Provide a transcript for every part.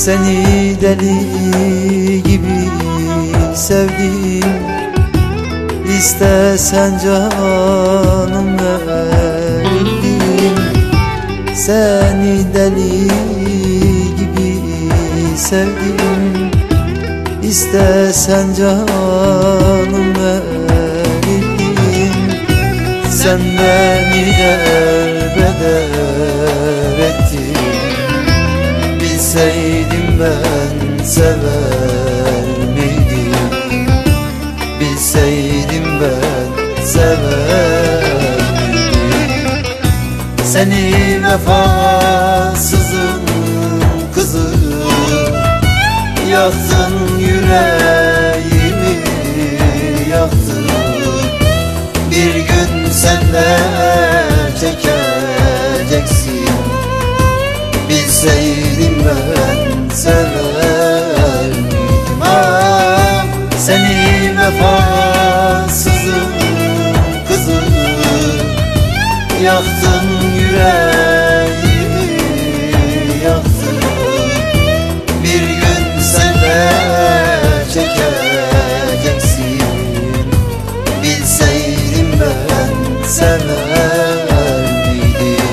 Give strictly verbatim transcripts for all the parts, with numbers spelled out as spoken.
Seni deli gibi sevdim. İstesen canım veririm. Seni deli gibi sevdim. İstesen canım veririm. Sen beni derbeder ettin. Bilseydim ben sever miydim? Bilseydim ben sever miydim? Seni vefasızın kızı, yaktın yüreğimi, yaktın. Bir gün sen de çekeceksin. Bilseydim ben sever miydim? Ah, seni vefasızın kızı, yaktın yüreğimi, yaktın. Bir gün sen de çekeceksin. Bilseydim ben sever miydim?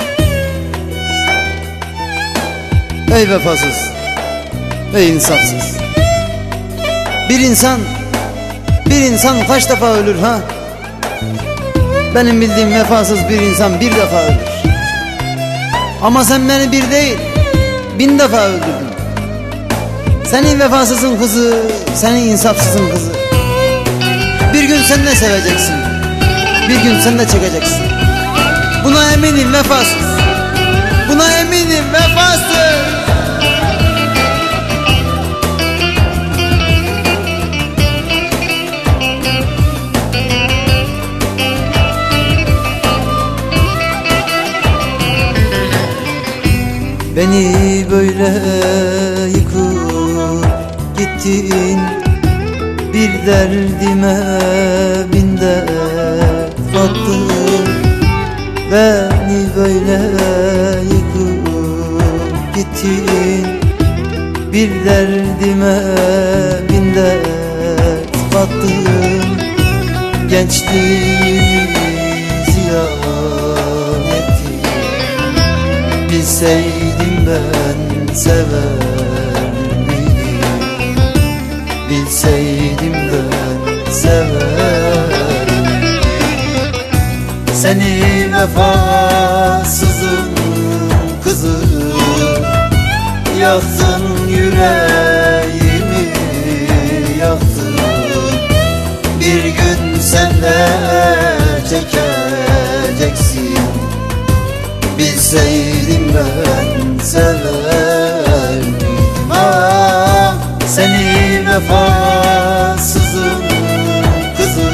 Ey vefasız, ey insafsız. Bir insan, bir insan kaç defa ölür ha? Benim bildiğim vefasız bir insan bir defa ölür. Ama sen beni bir değil, bin defa öldürdün. Senin vefasızın kızı, senin insafsızın kızı. Bir gün sen de seveceksin, bir gün sen de çekeceksin. Buna eminim vefasız, buna eminim vefasız. Beni böyle yıkıp gittin. Bir derdime bin dert kattın. Beni böyle yıkıp gittin. Bir derdime bin dert kattın. Gençliğimi ziyan ettin. Bilseydim ben sever miydim? Bilseydim ben sever miydim? Seni vefasızın kızı, yaktın yüreğimi, yaktın. Bir gün sen de çekeceksin. Bilseydim ben sever miydim? Ah, seni vefasızın kızı,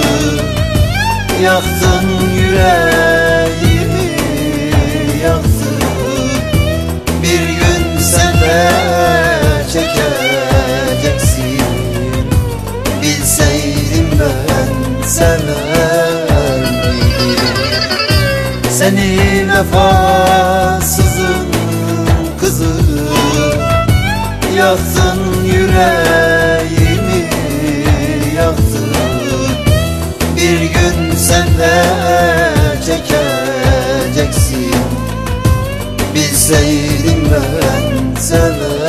yaktın yüreğimi, yaktın. Bir gün sen de çekeceksin. Bilseydim ben sever miydim? Seni vefasızın kızı, yaktın yüreğimi, yaktın. Bir gün sen de çekeceksin. Bilseydim ben sever